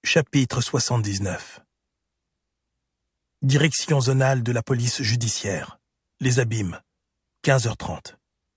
Chapitre 79. Direction zonale de la police judiciaire. Les Abîmes. 15h30.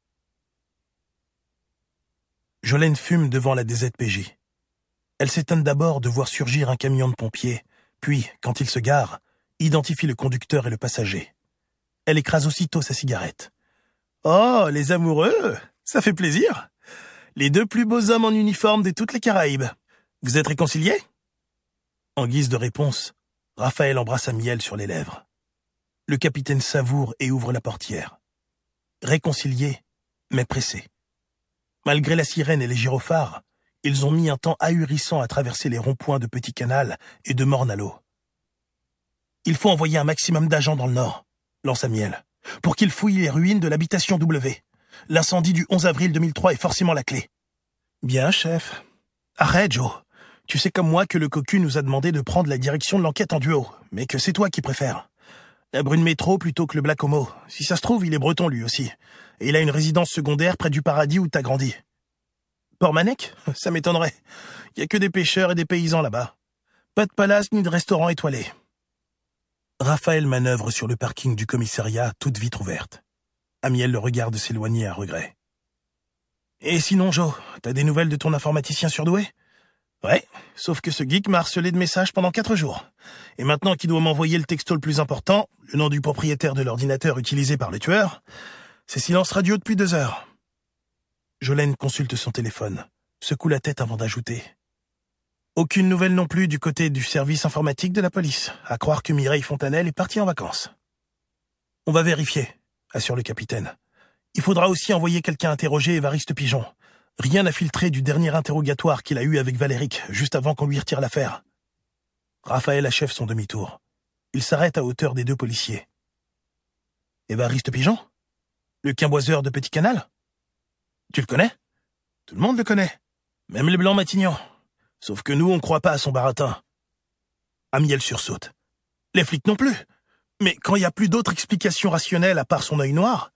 Jolène fume devant la DZPJ. Elle s'étonne d'abord de voir surgir un camion de pompiers, puis, quand il se gare, identifie le conducteur et le passager. Elle écrase aussitôt sa cigarette. « Oh, les amoureux, ça fait plaisir. Les deux plus beaux hommes en uniforme de toutes les Caraïbes. Vous êtes réconciliés ?» En guise de réponse, Raphaël embrasse Amiel sur les lèvres. Le capitaine savoure et ouvre la portière. Réconciliés, mais pressés. Malgré la sirène et les gyrophares, ils ont mis un temps ahurissant à traverser les ronds-points de Petit Canal et de Morne-à-l'Eau. « Il faut envoyer un maximum d'agents dans le nord, » lance Amiel, « pour qu'ils fouillent les ruines de l'habitation W. L'incendie du 11 avril 2003 est forcément la clé. »« Bien, chef. Arrête, Joe. Tu sais comme moi que le cocu nous a demandé de prendre la direction de l'enquête en duo, mais que c'est toi qui préfères. La brune métro plutôt que le black homo. Si ça se trouve, il est breton lui aussi. Et il a une résidence secondaire près du paradis où t'as grandi. Portmanec ? Ça m'étonnerait. Il y a que des pêcheurs et des paysans là-bas. Pas de palace ni de restaurant étoilé. Raphaël manœuvre sur le parking du commissariat, toute vitre ouverte. Amiel le regarde s'éloigner à regret. Et sinon, Joe, t'as des nouvelles de ton informaticien surdoué ? Ouais, sauf que ce geek m'a harcelé de messages pendant 4 jours. Et maintenant qu'il doit m'envoyer le texto le plus important, le nom du propriétaire de l'ordinateur utilisé par le tueur, c'est silence radio depuis 2 heures. Jolène consulte son téléphone, secoue la tête avant d'ajouter. Aucune nouvelle non plus du côté du service informatique de la police, à croire que Mireille Fontanelle est partie en vacances. On va vérifier, assure le capitaine. Il faudra aussi envoyer quelqu'un interroger Évariste Pigeon. Rien n'a filtré du dernier interrogatoire qu'il a eu avec Valéric, juste avant qu'on lui retire l'affaire. Raphaël achève son demi-tour. Il s'arrête à hauteur des 2 policiers. Évariste Pigeon ? Le quimboiseur de Petit Canal ? Tu le connais ? Tout le monde le connaît. Même les Blancs Matignon. Sauf que nous, on croit pas à son baratin. Amiel sursaute. Les flics non plus. Mais quand il n'y a plus d'autres explications rationnelles à part son œil noir...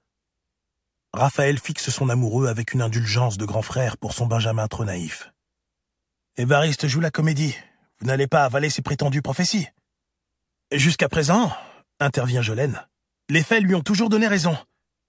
Raphaël fixe son amoureux avec une indulgence de grand frère pour son Benjamin trop naïf. Évariste joue la comédie. Vous n'allez pas avaler ses prétendues prophéties. Jusqu'à présent, intervient Jolène, les faits lui ont toujours donné raison.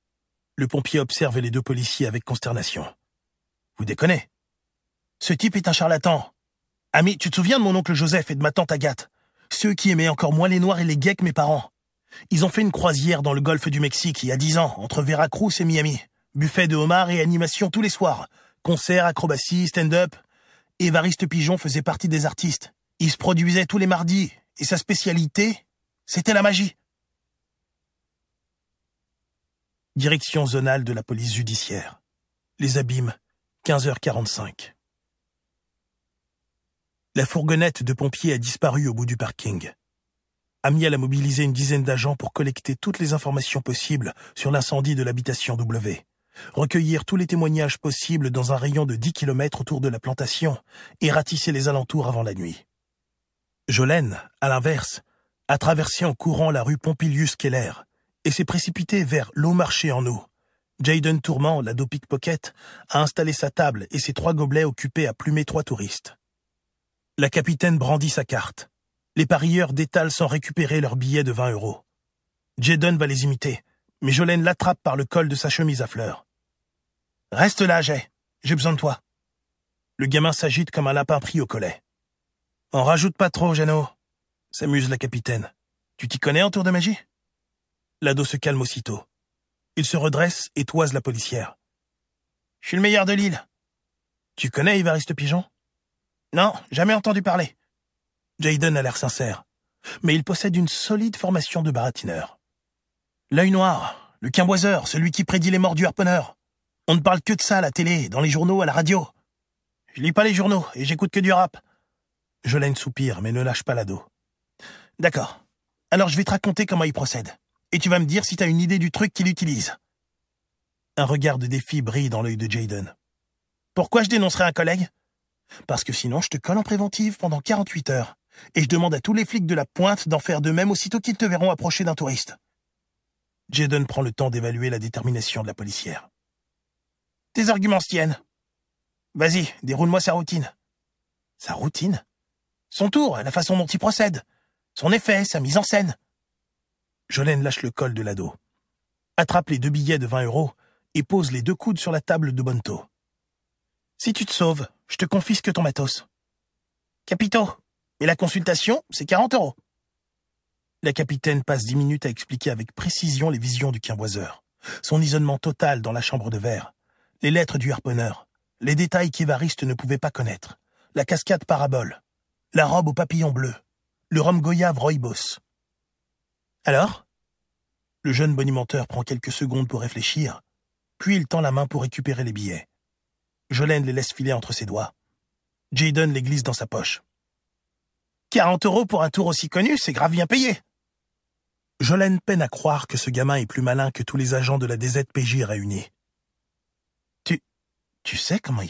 Le pompier observe les 2 policiers avec consternation. Vous déconnez. Ce type est un charlatan. Ami, tu te souviens de mon oncle Joseph et de ma tante Agathe, ceux qui aimaient encore moins les noirs et les gays que mes parents. Ils ont fait une croisière dans le golfe du Mexique il y a 10 ans, entre Veracruz et Miami. Buffet de homard et animation tous les soirs. Concerts, acrobaties, stand-up. Évariste Pigeon faisait partie des artistes. Il se produisait tous les mardis. Et sa spécialité, c'était la magie. Direction zonale de la police judiciaire. Les Abîmes, 15h45. La fourgonnette de pompiers a disparu au bout du parking. Amiel a mobilisé une dizaine d'agents pour collecter toutes les informations possibles sur l'incendie de l'habitation W, recueillir tous les témoignages possibles dans un rayon de 10 km autour de la plantation et ratisser les alentours avant la nuit. Jolène, à l'inverse, a traversé en courant la rue Pompilius-Keller et s'est précipitée vers l'eau marché en eau. Jayden Tourment, l'ado pickpocket, a installé sa table et ses 3 gobelets occupés à plumer 3 touristes. La capitaine brandit sa carte. Les parieurs détalent sans récupérer leurs billets de 20 €. Jayden va les imiter, mais Jolène l'attrape par le col de sa chemise à fleurs. « Reste là, Jay. J'ai besoin de toi. » Le gamin s'agite comme un lapin pris au collet. « En rajoute pas trop, Jeannot. » s'amuse la capitaine. « Tu t'y connais en tour de magie ?» L'ado se calme aussitôt. Il se redresse et toise la policière. « Je suis le meilleur de l'île. »« Tu connais Évariste Pigeon ?»« Non, jamais entendu parler. » Jayden a l'air sincère, mais il possède une solide formation de baratineur. L'œil noir, le quimboiseur, celui qui prédit les morts du harponneur. On ne parle que de ça à la télé, dans les journaux, à la radio. Je lis pas les journaux et j'écoute que du rap. Jolène soupire, mais ne lâche pas l'ado. D'accord. Alors je vais te raconter comment il procède. Et tu vas me dire si t'as une idée du truc qu'il utilise. Un regard de défi brille dans l'œil de Jayden. Pourquoi je dénoncerai un collègue ? Parce que sinon je te colle en préventive pendant 48 heures. Et je demande à tous les flics de la pointe d'en faire de même aussitôt qu'ils te verront approcher d'un touriste. Jayden prend le temps d'évaluer la détermination de la policière. Tes arguments se tiennent. Vas-y, déroule-moi sa routine. Sa routine ? Son tour, la façon dont il procède. Son effet, sa mise en scène. Jolene lâche le col de l'ado. Attrape les 2 billets de 20 € et pose les 2 coudes sur la table de Bonto. Si tu te sauves, je te confisque ton matos. Capito, mais la consultation, c'est 40 €. La capitaine passe 10 minutes à expliquer avec précision les visions du quimboiseur, son isolement total dans la chambre de verre, les lettres du harponneur, les détails qu'Évariste ne pouvait pas connaître, la cascade parabole, la robe aux papillons bleus, le rhum goyave rooibos. Alors ? Le jeune bonimenteur prend quelques secondes pour réfléchir, puis il tend la main pour récupérer les billets. Jolene les laisse filer entre ses doigts. Jayden les glisse dans sa poche. 40 € pour un tour aussi connu, c'est grave bien payé. Jolene peine à croire que ce gamin est plus malin que tous les agents de la DZPJ réunis. Tu sais comment il fait ?